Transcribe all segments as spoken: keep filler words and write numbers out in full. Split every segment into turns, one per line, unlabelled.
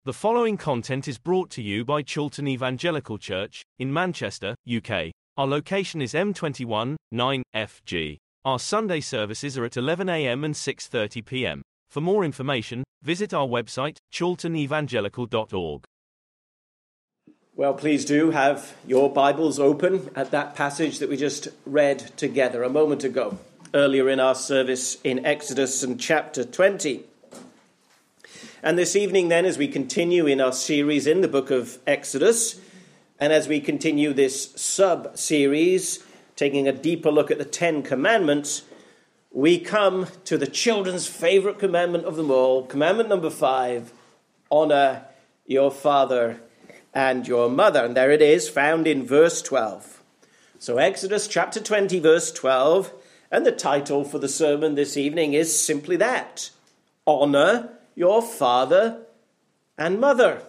The following content is brought to you by Chiltern Evangelical Church, in Manchester, U K. Our location is M twenty-one, nine F G. Our Sunday services are at eleven a m and six thirty p m. For more information, visit our website, chiltern evangelical dot org.
Well, please do have your Bibles open at that passage that we just read together a moment ago, earlier in our service in Exodus and chapter twenty. And this evening then, as we continue in our series in the book of Exodus, and as we continue this sub-series, taking a deeper look at the Ten Commandments, we come to the children's favourite commandment of them all, commandment number five, honour your father and your mother. And there it is, found in verse twelve. So Exodus chapter twenty, verse twelve, and the title for the sermon this evening is simply that, honour your father and mother.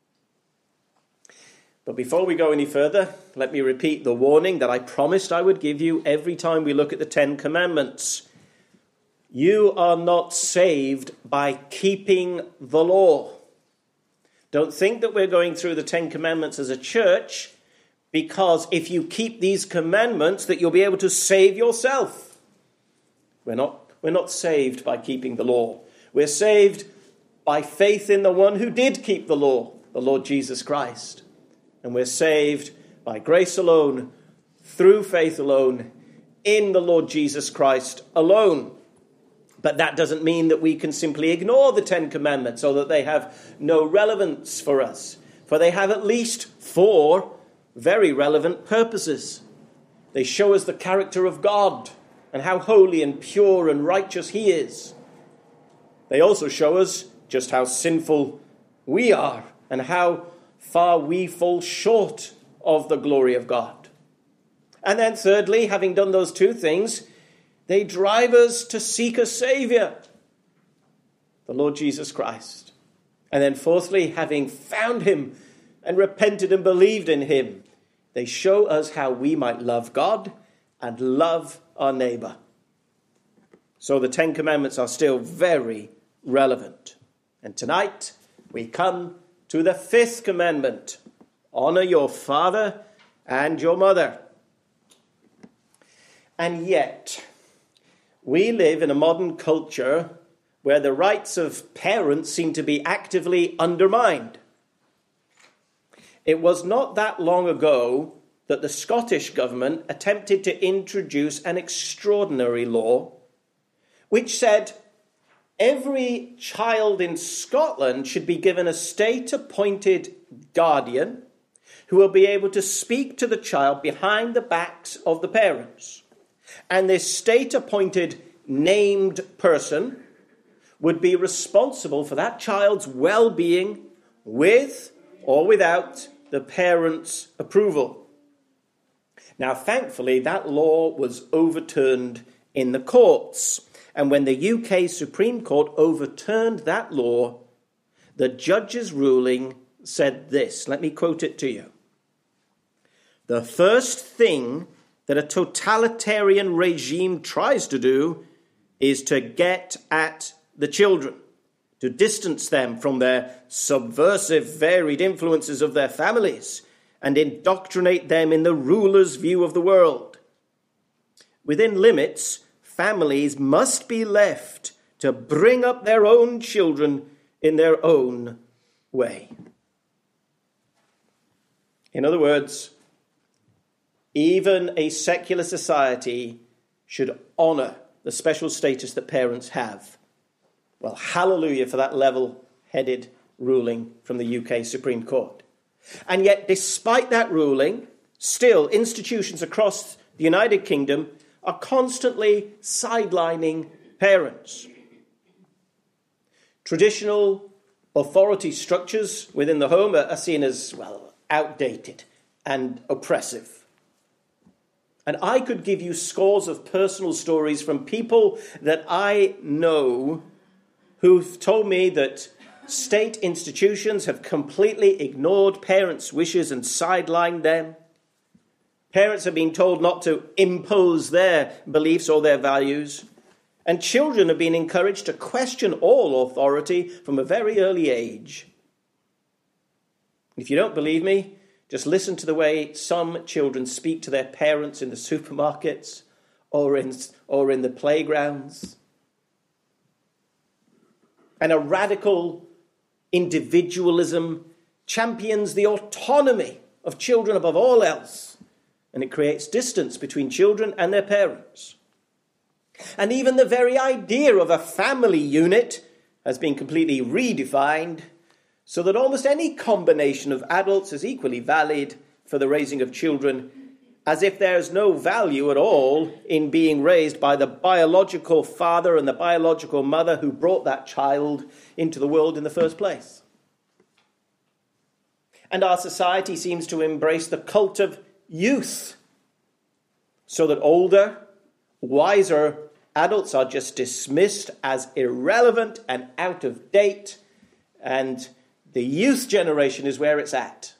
But before we go any further, let me repeat the warning that I promised I would give you every time we look at the Ten Commandments. You are not saved by keeping the law. Don't think that we're going through the Ten Commandments as a church, because if you keep these commandments, that you'll be able to save yourself. We're not, we're not saved by keeping the law. We're saved by faith in the one who did keep the law, the Lord Jesus Christ. And we're saved by grace alone, through faith alone, in the Lord Jesus Christ alone. But that doesn't mean that we can simply ignore the Ten Commandments or that they have no relevance for us. For they have at least four very relevant purposes. They show us the character of God and how holy and pure and righteous he is. They also show us just how sinful we are and how far we fall short of the glory of God. And then thirdly, having done those two things, they drive us to seek a Saviour, the Lord Jesus Christ. And then fourthly, having found him and repented and believed in him, they show us how we might love God and love our neighbour. So the Ten Commandments are still very relevant. And tonight we come to the fifth commandment, honour your father and your mother. And yet, we live in a modern culture where the rights of parents seem to be actively undermined. It was not that long ago that the Scottish government attempted to introduce an extraordinary law which said every child in Scotland should be given a state-appointed guardian who will be able to speak to the child behind the backs of the parents. And this state-appointed named person would be responsible for that child's well-being with or without the parents' approval. Now, thankfully, that law was overturned in the courts. And when the U K Supreme Court overturned that law, the judge's ruling said this. Let me quote it to you. The first thing that a totalitarian regime tries to do is to get at the children, to distance them from their subversive, varied influences of their families and indoctrinate them in the ruler's view of the world. Within limits, families must be left to bring up their own children in their own way. In other words, even a secular society should honour the special status that parents have. Well, hallelujah for that level-headed ruling from the U K Supreme Court. And yet, despite that ruling, still institutions across the United Kingdom are constantly sidelining parents. Traditional authority structures within the home are seen as, well, outdated and oppressive. And I could give you scores of personal stories from people that I know who've told me that state institutions have completely ignored parents' wishes and sidelined them. Parents have been told not to impose their beliefs or their values. And children have been encouraged to question all authority from a very early age. If you don't believe me, just listen to the way some children speak to their parents in the supermarkets or in, or in the playgrounds. And a radical individualism champions the autonomy of children above all else, and it creates distance between children and their parents. And even the very idea of a family unit has been completely redefined so that almost any combination of adults is equally valid for the raising of children, as if there's no value at all in being raised by the biological father and the biological mother who brought that child into the world in the first place. And our society seems to embrace the cult of youth, so that older, wiser adults are just dismissed as irrelevant and out of date, and the youth generation is where it's at.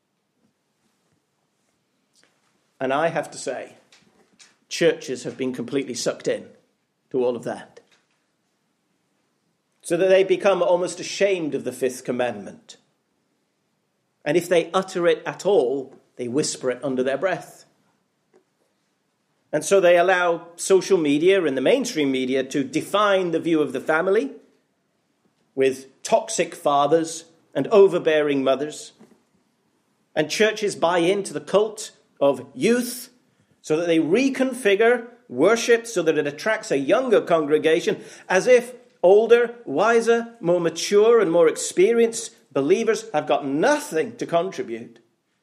And I have to say, churches have been completely sucked in to all of that, so that they become almost ashamed of the fifth commandment. And if they utter it at all, they whisper it under their breath. And so they allow social media and the mainstream media to define the view of the family with toxic fathers and overbearing mothers. And churches buy into the cult of youth so that they reconfigure worship so that it attracts a younger congregation, as if older, wiser, more mature and more experienced believers have got nothing to contribute.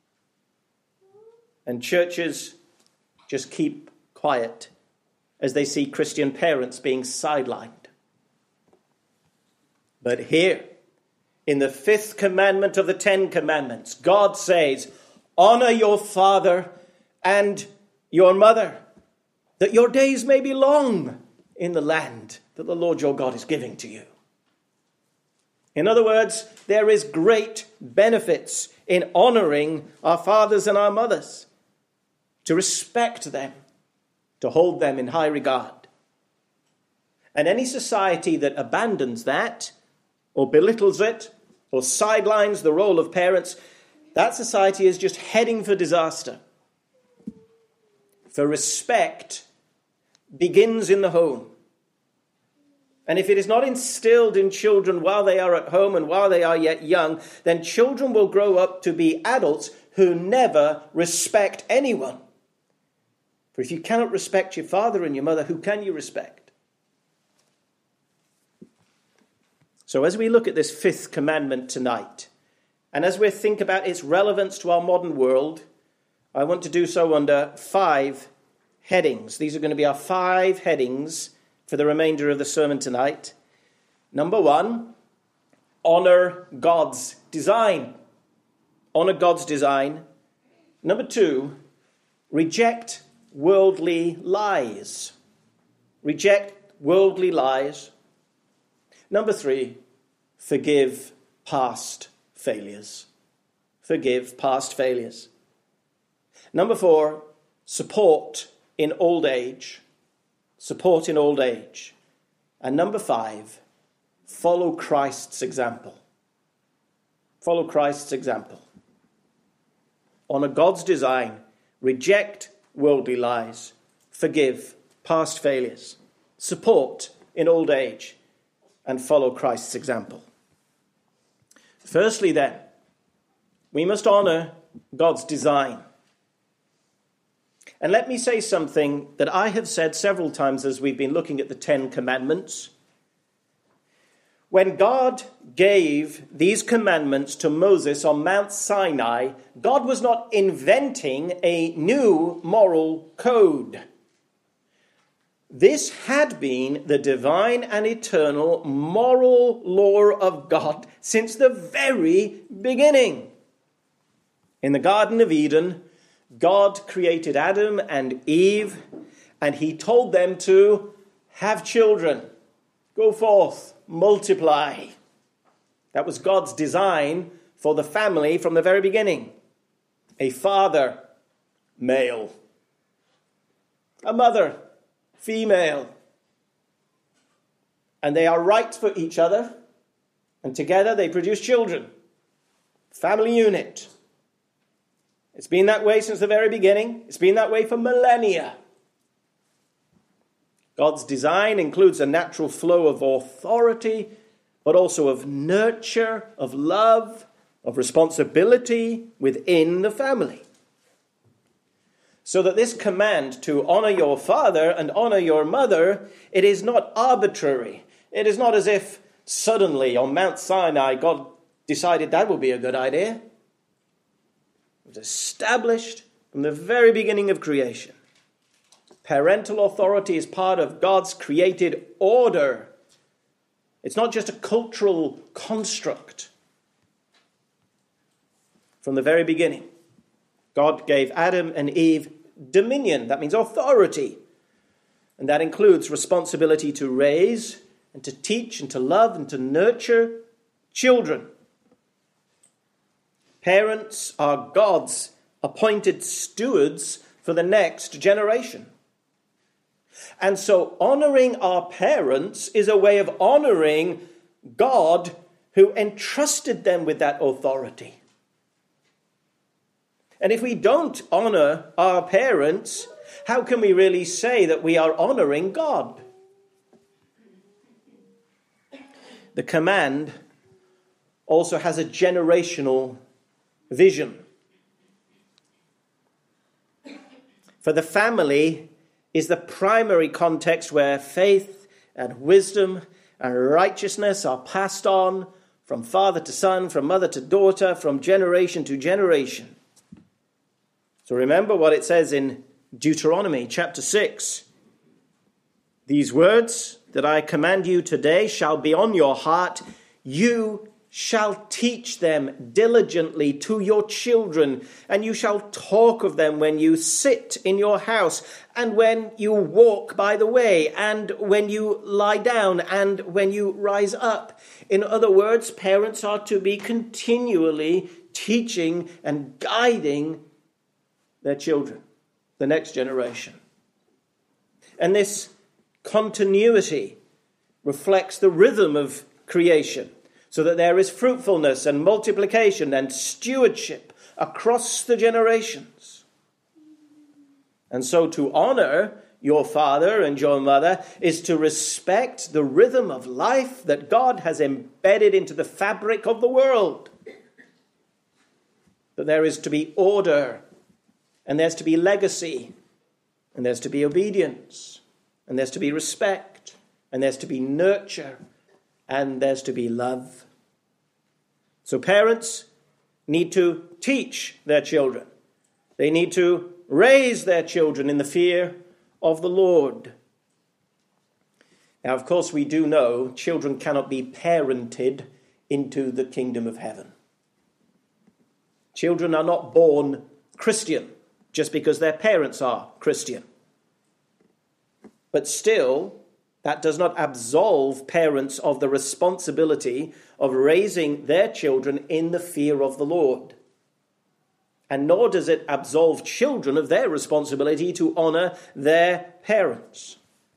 And churches just keep quiet as they see Christian parents being sidelined. But here, in the fifth commandment of the Ten Commandments, God says, honor your father and your mother, that your days may be long in the land that the Lord your God is giving to you. In other words, there is great benefits in honoring our fathers and our mothers, to respect them, to hold them in high regard. And any society that abandons that, or belittles it, or sidelines the role of parents, that society is just heading for disaster. For respect begins in the home. And if it is not instilled in children while they are at home and while they are yet young, then children will grow up to be adults who never respect anyone. For if you cannot respect your father and your mother, who can you respect? So as we look at this fifth commandment tonight, and as we think about its relevance to our modern world, I want to do so under five headings. These are going to be our five headings for the remainder of the sermon tonight. Number one, honor God's design. Honor God's design. Number two, reject worldly lies. Reject worldly lies. Number three, forgive past failures. Forgive past failures. Number four, support in old age. Support in old age. And number five, follow Christ's example. Follow Christ's example. Honor God's design. Reject worldly lies. Forgive past failures. Support in old age. And follow Christ's example. Firstly then, we must honor God's design. And let me say something that I have said several times as we've been looking at the Ten Commandments. When God gave these commandments to Moses on Mount Sinai, God was not inventing a new moral code. This had been the divine and eternal moral law of God since the very beginning. In the Garden of Eden, God created Adam and Eve, and he told them to have children, go forth, multiply. That was God's design for the family from the very beginning. A father, male. A mother, female. And they are right for each other, and together they produce children. family unit. It's been that way since the very beginning. It's been that way for millennia. God's design includes a natural flow of authority, but also of nurture, of love, of responsibility within the family. So that this command to honor your father and honor your mother, it is not arbitrary. It is not as if suddenly on Mount Sinai God decided that would be a good idea. It was established from the very beginning of creation. Parental authority is part of God's created order. It's not just a cultural construct. From the very beginning, God gave Adam and Eve dominion. That means authority. And that includes responsibility to raise and to teach and to love and to nurture children. Parents are God's appointed stewards for the next generation. And so honoring our parents is a way of honoring God who entrusted them with that authority. And if we don't honor our parents, how can we really say that we are honoring God? The command also has a generational vision. For the family is the primary context where faith and wisdom and righteousness are passed on from father to son, from mother to daughter, from generation to generation. So remember what it says in Deuteronomy chapter six. These words that I command you today shall be on your heart. You shall teach them diligently to your children, and you shall talk of them when you sit in your house, and when you walk by the way, and when you lie down, and when you rise up. In other words, parents are to be continually teaching and guiding their children, the next generation. And this continuity reflects the rhythm of creation, so that there is fruitfulness and multiplication and stewardship across the generations. And so to honor your father and your mother is to respect the rhythm of life that God has embedded into the fabric of the world. That there is to be order, and there's to be legacy, and there's to be obedience, and there's to be respect, and there's to be nurture, and there's to be love. So parents need to teach their children. They need to raise their children in the fear of the Lord. Now, of course, we do know children cannot be parented into the kingdom of heaven. Children are not born Christian just because their parents are Christian. But still, that does not absolve parents of the responsibility of raising their children in the fear of the Lord. And nor does it absolve children of their responsibility to honor their parents.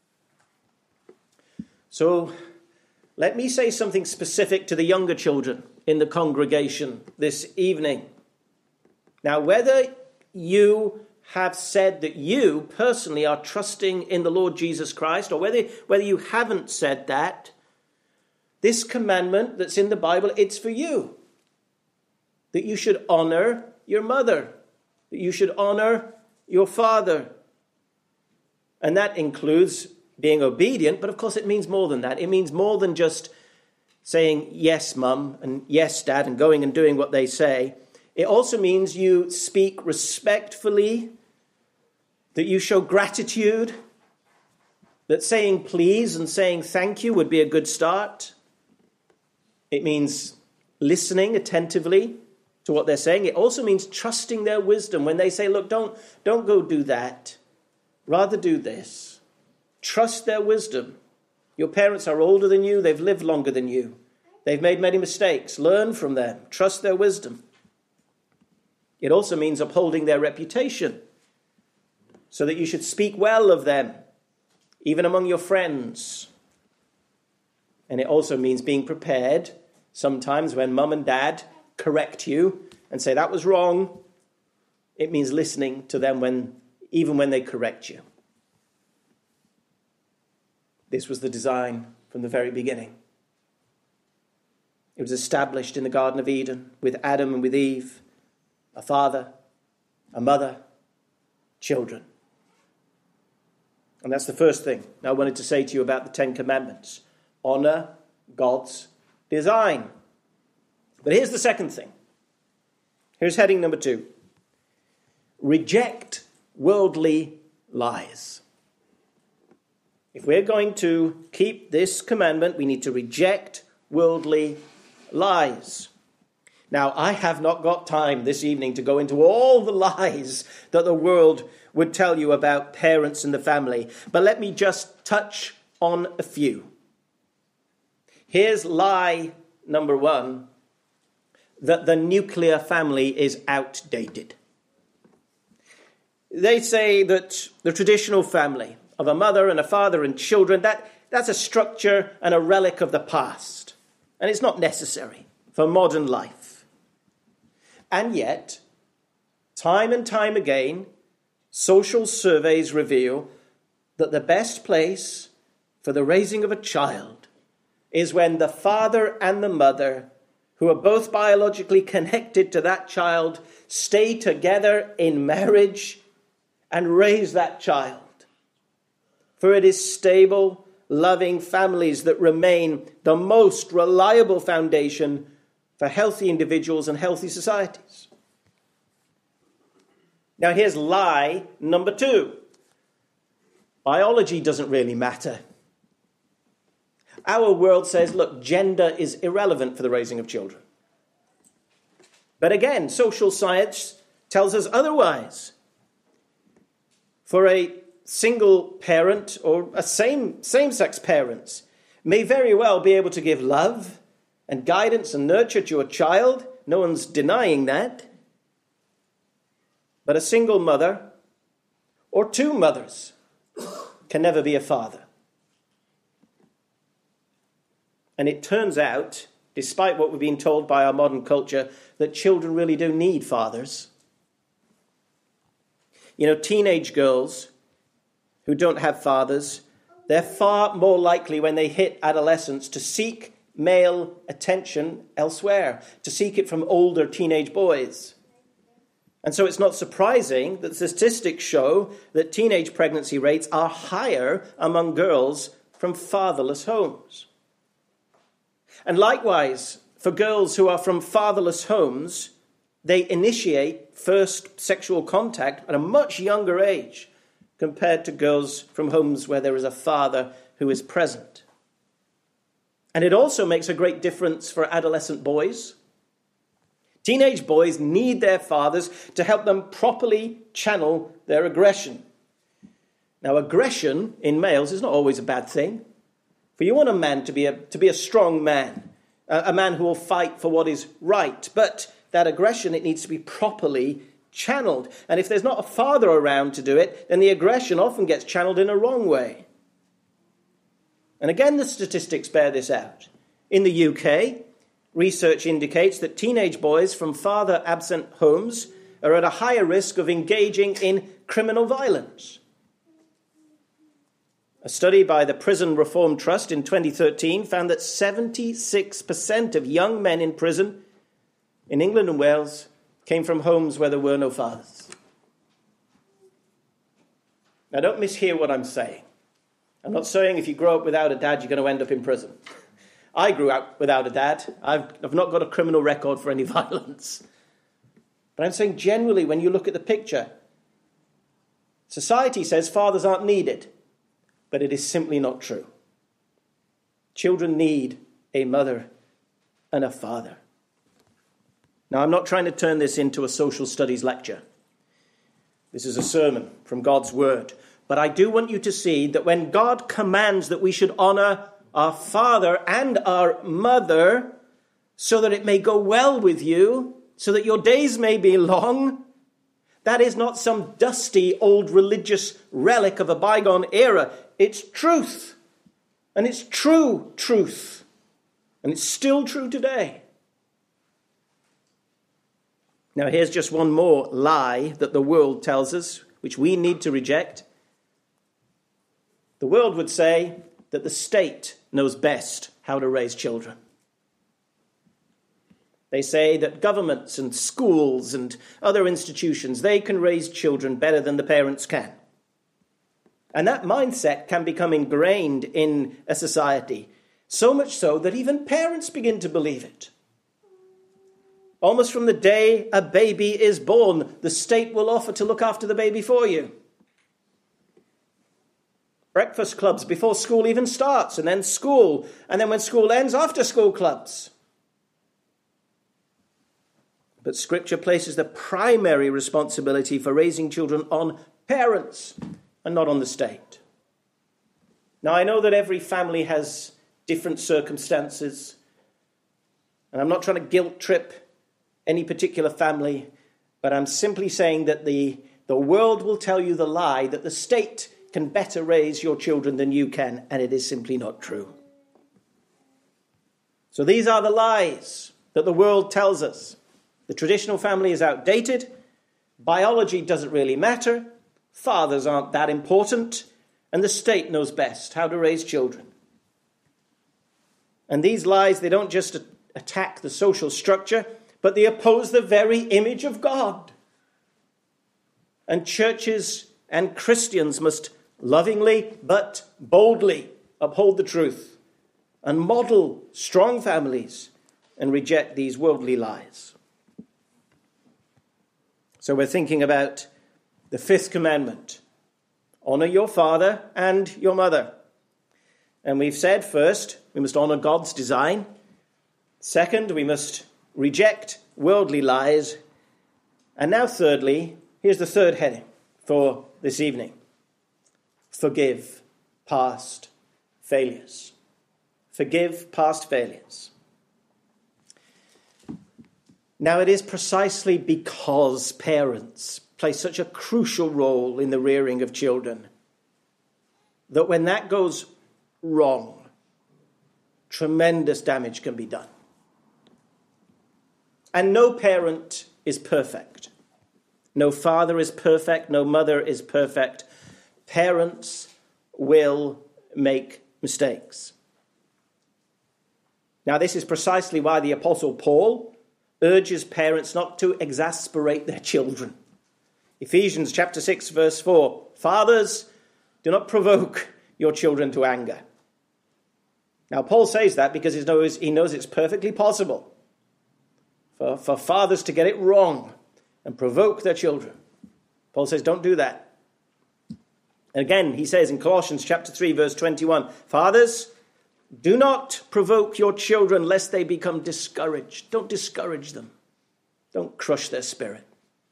So let me say something specific to the younger children in the congregation this evening. Now, whether you have said that you personally are trusting in the Lord Jesus Christ, or whether, whether you haven't said that, this commandment that's in the Bible, it's for you. That you should honor your mother, that you should honor your father. And that includes being obedient, but of course it means more than that. It means more than just saying yes, mum, and yes, dad, and going and doing what they say. It also means you speak respectfully, that you show gratitude, that saying please and saying thank you would be a good start. It means listening attentively to what they're saying. It also means trusting their wisdom when they say, look, don't, don't go do that. Rather do this. Trust their wisdom. Your parents are older than you. They've lived longer than you. They've made many mistakes. Learn from them. Trust their wisdom. It also means upholding their reputation, so that you should speak well of them, even among your friends. And it also means being prepared sometimes when mum and dad correct you and say that was wrong. It means listening to them when, even when they correct you. This was the design from the very beginning. It was established in the Garden of Eden with Adam and with Eve, a father, a mother, children. And that's the first thing I wanted to say to you about the Ten Commandments. Honor God's design. But here's the second thing. Here's heading number two. Reject worldly lies. If we're going to keep this commandment, we need to reject worldly lies. Now, I have not got time this evening to go into all the lies that the world would tell you about parents and the family, but let me just touch on a few. Here's lie number one, that the nuclear family is outdated. They say that the traditional family of a mother and a father and children, that, that's a structure and a relic of the past. And it's not necessary for modern life. And yet, time and time again, social surveys reveal that the best place for the raising of a child is when the father and the mother, who are both biologically connected to that child, stay together in marriage and raise that child. For it is stable, loving families that remain the most reliable foundation for healthy individuals and healthy societies. Now here's lie number two. Biology doesn't really matter. Our world says, look, gender is irrelevant for the raising of children. But again, social science tells us otherwise. For a single parent or a same, same-sex parents may very well be able to give love and guidance and nurture to a child. No one's denying that. But a single mother or two mothers can never be a father. And it turns out, despite what we've been told by our modern culture, that children really do need fathers. You know, teenage girls who don't have fathers, they're far more likely when they hit adolescence to seek male attention elsewhere, to seek it from older teenage boys. And so it's not surprising that statistics show that teenage pregnancy rates are higher among girls from fatherless homes. And likewise, for girls who are from fatherless homes, they initiate first sexual contact at a much younger age compared to girls from homes where there is a father who is present. And it also makes a great difference for adolescent boys. Teenage boys need their fathers to help them properly channel their aggression. Now, aggression in males is not always a bad thing. For you want a man to be a, to be a strong man, a, a man who will fight for what is right. But that aggression, it needs to be properly channeled. And if there's not a father around to do it, then the aggression often gets channeled in a wrong way. And again, the statistics bear this out. In the U K, research indicates that teenage boys from father-absent homes are at a higher risk of engaging in criminal violence. A study by the Prison Reform Trust in twenty thirteen found that seventy-six percent of young men in prison in England and Wales came from homes where there were no fathers. Now, don't mishear what I'm saying. I'm not saying if you grow up without a dad, you're going to end up in prison. I grew up without a dad. I've, I've not got a criminal record for any violence. But I'm saying generally, when you look at the picture, society says fathers aren't needed. But it is simply not true. Children need a mother and a father. Now, I'm not trying to turn this into a social studies lecture. This is a sermon from God's word. But I do want you to see that when God commands that we should honor our father and our mother so that it may go well with you, so that your days may be long, that is not some dusty old religious relic of a bygone era. It's truth. And it's true truth. And it's still true today. Now, here's just one more lie that the world tells us, which we need to reject. The world would say that the state knows best how to raise children. They say that governments and schools and other institutions, they can raise children better than the parents can. And that mindset can become ingrained in a society, so much so that even parents begin to believe it. Almost from the day a baby is born, the state will offer to look after the baby for you. Breakfast clubs before school even starts, and then school, and then when school ends, after school clubs. But Scripture places the primary responsibility for raising children on parents and not on the state. Now, I know that every family has different circumstances, and I'm not trying to guilt trip any particular family, but I'm simply saying that the, the world will tell you the lie that the state can better raise your children than you can, and it is simply not true. So these are the lies that the world tells us. The traditional family is outdated. Biology doesn't really matter. Fathers aren't that important. And the state knows best how to raise children. And these lies, they don't just attack the social structure, but they oppose the very image of God. And churches and Christians must lovingly but boldly uphold the truth and model strong families and reject these worldly lies. So we're thinking about the fifth commandment. Honor your father and your mother. And we've said first, we must honor God's design. Second, we must reject worldly lies. And now thirdly, here's the third heading for this evening. Forgive past failures. Forgive past failures. Now, it is precisely because parents play such a crucial role in the rearing of children that when that goes wrong, tremendous damage can be done. And no parent is perfect. No father is perfect. No mother is perfect. Parents will make mistakes. Now, this is precisely why the Apostle Paul urges parents not to exasperate their children. Ephesians chapter six, verse four. Fathers, do not provoke your children to anger. Now, Paul says that because he knows, he knows it's perfectly possible for, for fathers to get it wrong and provoke their children. Paul says, don't do that. And again, he says in Colossians chapter three, verse twenty-one, Fathers, do not provoke your children lest they become discouraged. Don't discourage them. Don't crush their spirit.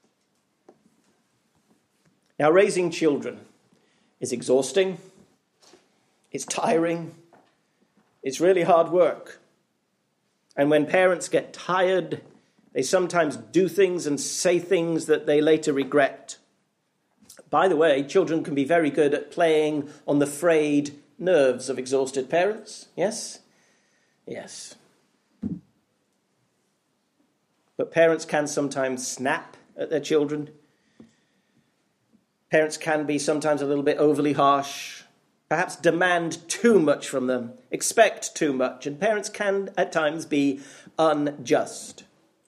Now, raising children is exhausting. It's tiring. It's really hard work. And when parents get tired, they sometimes do things and say things that they later regret. By the way, children can be very good at playing on the frayed nerves of exhausted parents. Yes? Yes. But parents can sometimes snap at their children. Parents can be sometimes a little bit overly harsh, perhaps demand too much from them, expect too much, and parents can at times be unjust.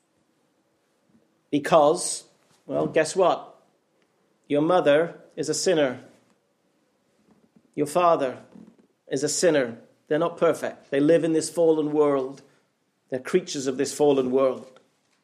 Because, well, guess what? Your mother is a sinner. Your father is a sinner. They're not perfect. They live in this fallen world. They're creatures of this fallen world.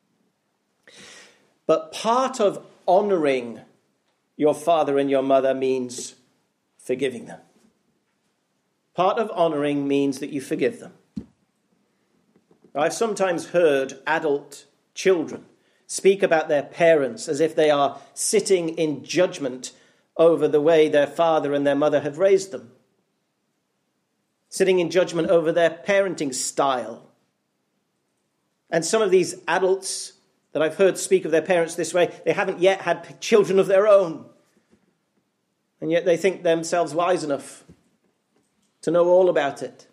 But part of honoring your father and your mother means forgiving them. Part of honoring means that you forgive them. I've sometimes heard adult children speak about their parents as if they are sitting in judgment over the way their father and their mother have raised them. Sitting in judgment over their parenting style. And some of these adults that I've heard speak of their parents this way, they haven't yet had children of their own. And yet they think themselves wise enough to know all about it.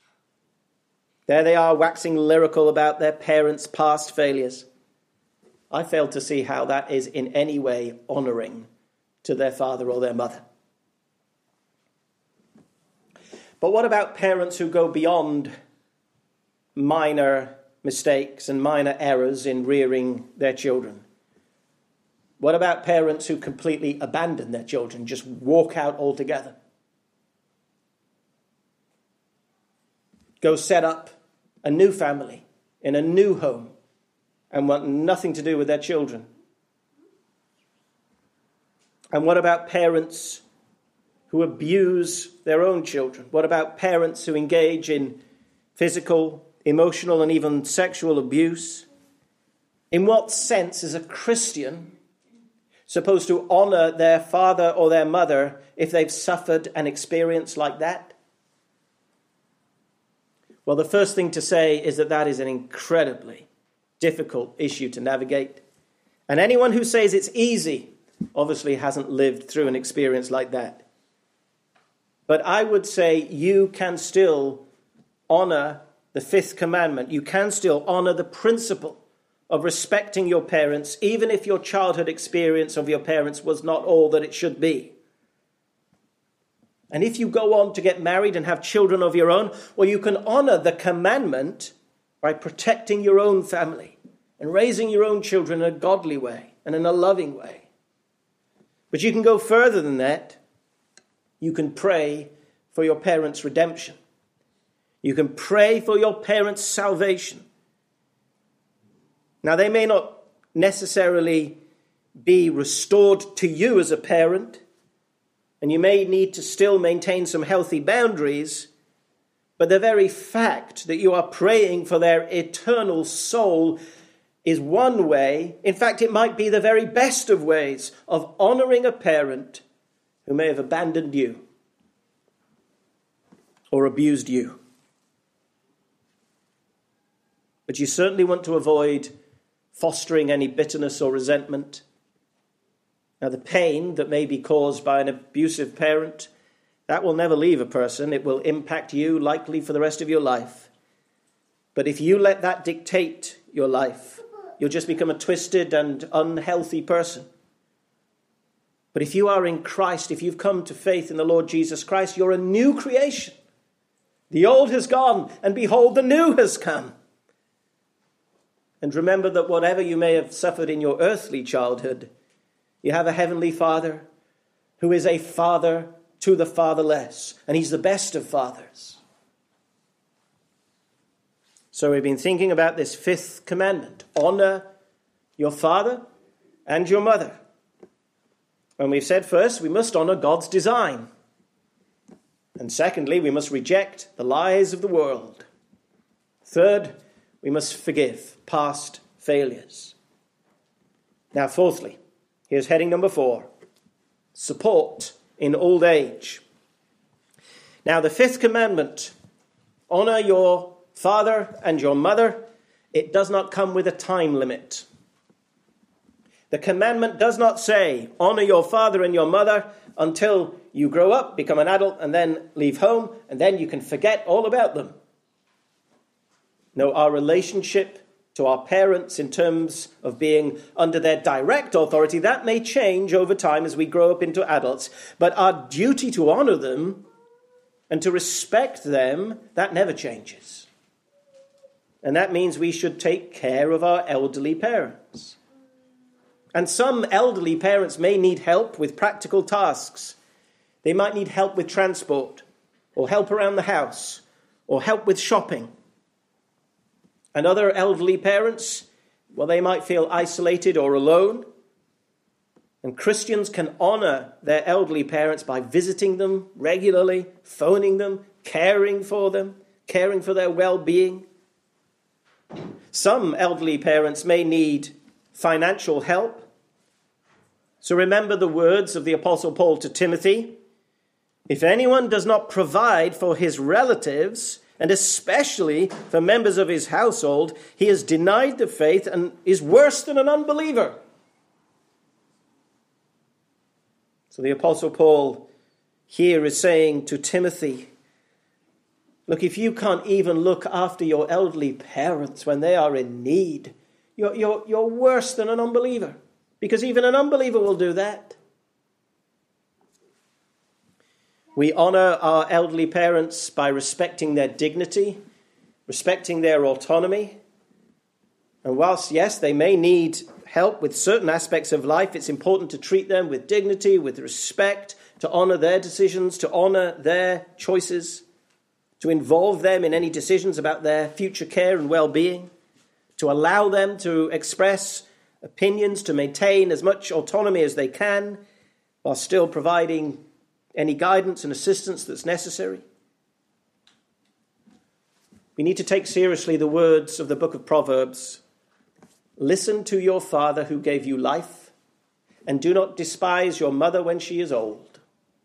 There they are, waxing lyrical about their parents' past failures. I fail to see how that is in any way honoring to their father or their mother. But what about parents who go beyond minor mistakes and minor errors in rearing their children? What about parents who completely abandon their children, just walk out altogether? Go set up a new family in a new home and want nothing to do with their children? And what about parents who abuse their own children? What about parents who engage in physical, emotional, and even sexual abuse? In what sense is a Christian supposed to honor their father or their mother if they've suffered an experience like that? Well, the first thing to say is that that is an incredibly difficult issue to navigate. And anyone who says it's easy obviously hasn't lived through an experience like that. But I would say you can still honor the fifth commandment. You can still honor the principle of respecting your parents, even if your childhood experience of your parents was not all that it should be. And if you go on to get married and have children of your own, well, you can honor the commandment by protecting your own family and raising your own children in a godly way and in a loving way. But you can go further than that. You can pray for your parents' redemption. You can pray for your parents' salvation. Now, they may not necessarily be restored to you as a parent, and you may need to still maintain some healthy boundaries, but the very fact that you are praying for their eternal soul is one way, in fact, it might be the very best of ways of honoring a parent who may have abandoned you or abused you. But you certainly want to avoid fostering any bitterness or resentment. Now, the pain that may be caused by an abusive parent, that will never leave a person. It will impact you likely for the rest of your life. But if you let that dictate your life, you'll just become a twisted and unhealthy person. But if you are in Christ, if you've come to faith in the Lord Jesus Christ, you're a new creation. The old has gone, and behold, the new has come. And remember that whatever you may have suffered in your earthly childhood, you have a heavenly Father who is a father to the fatherless, and he's the best of fathers. So we've been thinking about this fifth commandment: honor your father and your mother. And we've said first, we must honor God's design. And secondly, we must reject the lies of the world. Third, we must forgive past failures. Now, fourthly, here's heading number four: support in old age. Now, the fifth commandment, honor your father and your mother, it does not come with a time limit. The commandment does not say, honor your father and your mother until you grow up, become an adult, and then leave home, and then you can forget all about them. No, our relationship to our parents in terms of being under their direct authority, that may change over time as we grow up into adults. But our duty to honor them and to respect them, that never changes. And that means we should take care of our elderly parents. And some elderly parents may need help with practical tasks. They might need help with transport, or help around the house, or help with shopping. And other elderly parents, well, they might feel isolated or alone. And Christians can honor their elderly parents by visiting them regularly, phoning them, caring for them, caring for their well-being. Some elderly parents may need financial help. So remember the words of the Apostle Paul to Timothy: if anyone does not provide for his relatives, and especially for members of his household, he has denied the faith and is worse than an unbeliever. So the Apostle Paul here is saying to Timothy, look, if you can't even look after your elderly parents when they are in need, You're, you're, you're worse than an unbeliever, because even an unbeliever will do that. We honor our elderly parents by respecting their dignity, respecting their autonomy. And whilst, yes, they may need help with certain aspects of life, it's important to treat them with dignity, with respect, to honor their decisions, to honor their choices, to involve them in any decisions about their future care and well-being, to allow them to express opinions, to maintain as much autonomy as they can, while still providing any guidance and assistance that's necessary. We need to take seriously the words of the book of Proverbs. Listen to your father who gave you life, and do not despise your mother when she is old.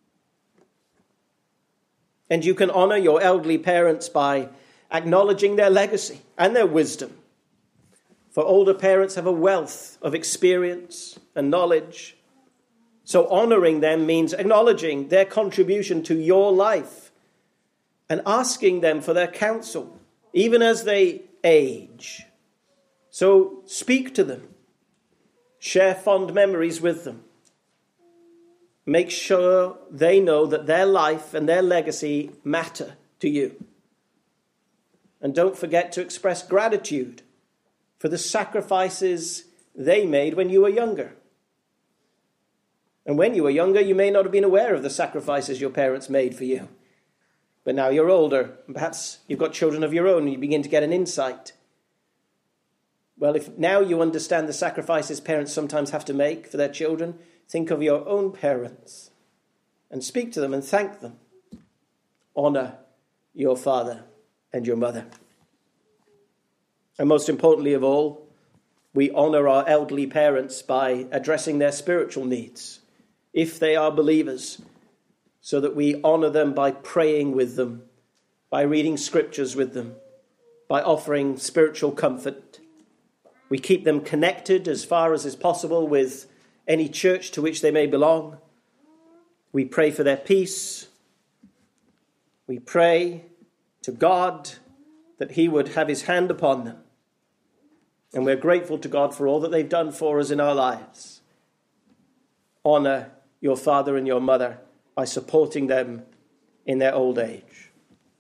And you can honor your elderly parents by acknowledging their legacy and their wisdom. For older parents have a wealth of experience and knowledge. So honoring them means acknowledging their contribution to your life and asking them for their counsel, even as they age. So speak to them. Share fond memories with them. Make sure they know that their life and their legacy matter to you. And don't forget to express gratitude for the sacrifices they made when you were younger. And when you were younger, you may not have been aware of the sacrifices your parents made for you. But now you're older, and perhaps you've got children of your own, and you begin to get an insight. Well, if now you understand the sacrifices parents sometimes have to make for their children, think of your own parents and speak to them and thank them. Honor your father and your mother. And most importantly of all, we honor our elderly parents by addressing their spiritual needs, if they are believers, so that we honor them by praying with them, by reading scriptures with them, by offering spiritual comfort. We keep them connected as far as is possible with any church to which they may belong. We pray for their peace. We pray to God that he would have his hand upon them. And we're grateful to God for all that they've done for us in our lives. Honor your father and your mother by supporting them in their old age.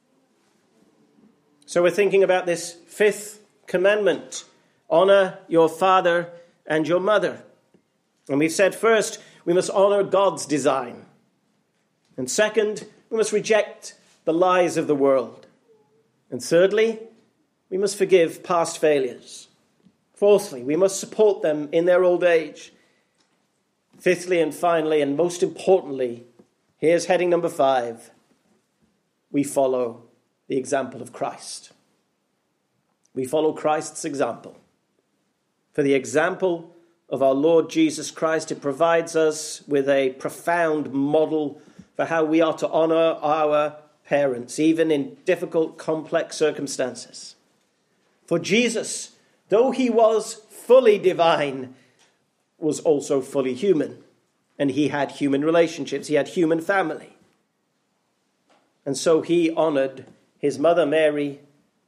So we're thinking about this fifth commandment. Honor your father and your mother. And we've said first, we must honor God's design. And second, we must reject the lies of the world. And thirdly, we must forgive past failures. Fourthly, we must support them in their old age. Fifthly and finally, and most importantly, here's heading number five. We follow the example of Christ. We follow Christ's example. For the example of our Lord Jesus Christ, it provides us with a profound model for how we are to honor our parents, even in difficult, complex circumstances. For Jesus, though he was fully divine, was also fully human. And he had human relationships. He had human family. And so he honored his mother Mary.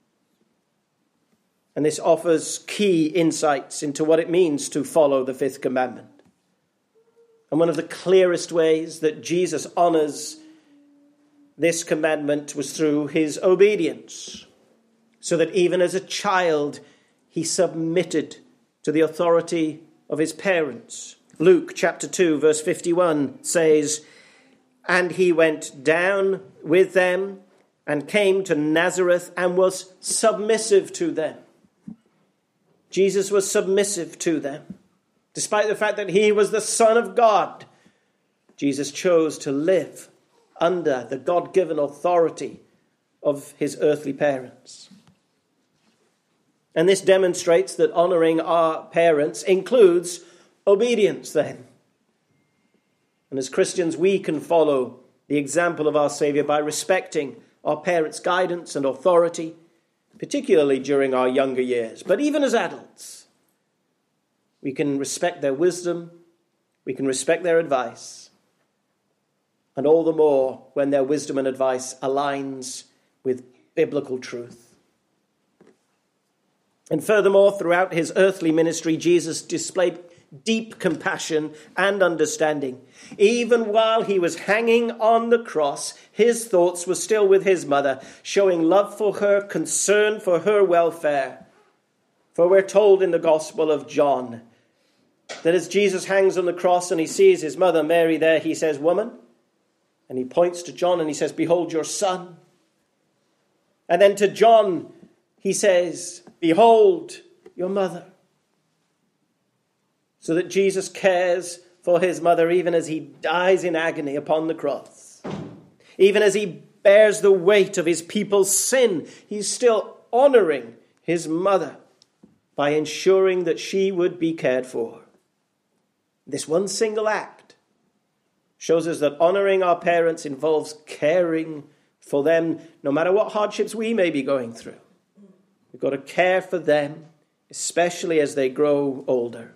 And this offers key insights into what it means to follow the fifth commandment. And one of the clearest ways that Jesus honors this commandment was through his obedience. So that even as a child, he submitted to the authority of his parents. Luke chapter two, verse fifty-one says, "And he went down with them and came to Nazareth and was submissive to them." Jesus was submissive to them. Despite the fact that he was the Son of God, Jesus chose to live under the God-given authority of his earthly parents. And this demonstrates that honoring our parents includes obedience then. And as Christians, we can follow the example of our Saviour by respecting our parents' guidance and authority, particularly during our younger years. But even as adults, we can respect their wisdom, we can respect their advice, and all the more when their wisdom and advice aligns with biblical truth. And furthermore, throughout his earthly ministry, Jesus displayed deep compassion and understanding. Even while he was hanging on the cross, his thoughts were still with his mother, showing love for her, concern for her welfare. For we're told in the Gospel of John that as Jesus hangs on the cross and he sees his mother Mary there, he says, "Woman," and he points to John and he says, "Behold your son." And then to John, he says, "Behold your mother." So that Jesus cares for his mother even as he dies in agony upon the cross. Even as he bears the weight of his people's sin, he's still honoring his mother by ensuring that she would be cared for. This one single act shows us that honoring our parents involves caring for them no matter what hardships we may be going through. We've got to care for them, especially as they grow older.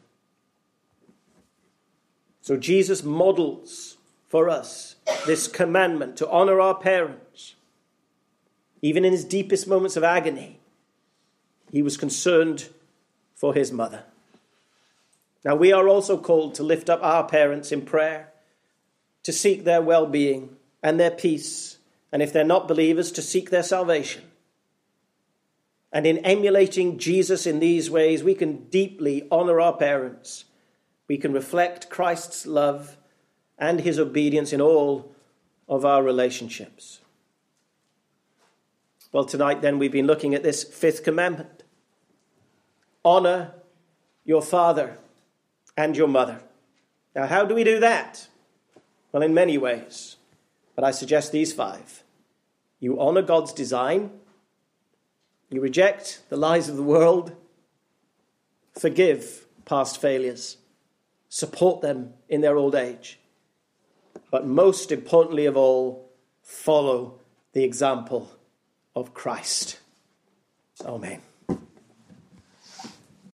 So Jesus models for us this commandment to honor our parents. Even in his deepest moments of agony, he was concerned for his mother. Now we are also called to lift up our parents in prayer, to seek their well-being and their peace, and if they're not believers, to seek their salvation. And in emulating Jesus in these ways, we can deeply honor our parents. We can reflect Christ's love and his obedience in all of our relationships. Well, tonight then we've been looking at this fifth commandment. Honor your father and your mother. Now, how do we do that? Well, in many ways, but I suggest these five. You honor God's design. You reject the lies of the world. Forgive past failures. Support them in their old age. But most importantly of all, follow the example of Christ. Amen.